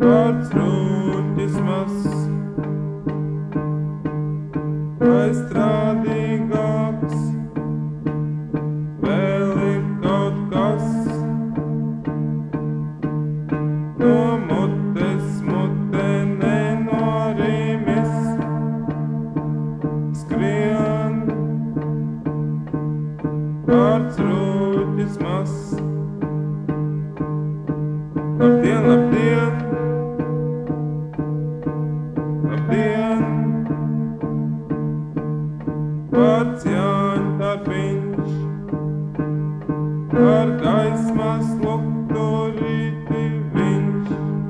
Kāds rūķis mazs, aizstrādīgāks, vēl ir kaut kas, no mutes mute nenorimis, skrien. Kāds rūķis mazs, labdien, labdien, labdien, pats Jāņdarbiņš, ar gaismas lukturīti viņš,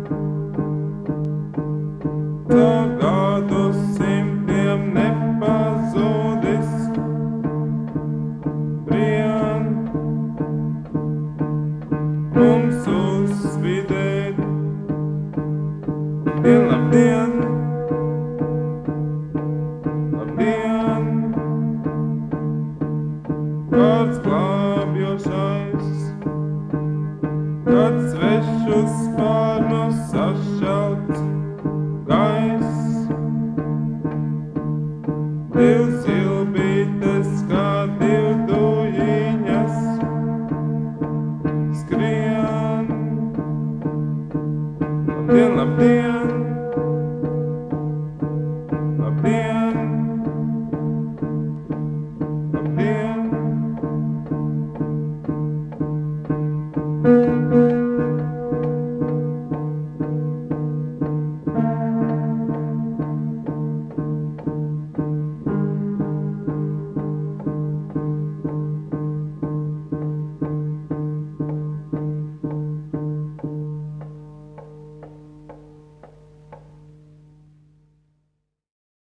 caur gadu simtiem nepazudis, brien, mums uzspīdēt, labdien, labdien, labdien, kāds glābjošais, kad svešus spārnus sašauts gaiss, div zilbītes kā div dujiņas skrien, labdien, labdien.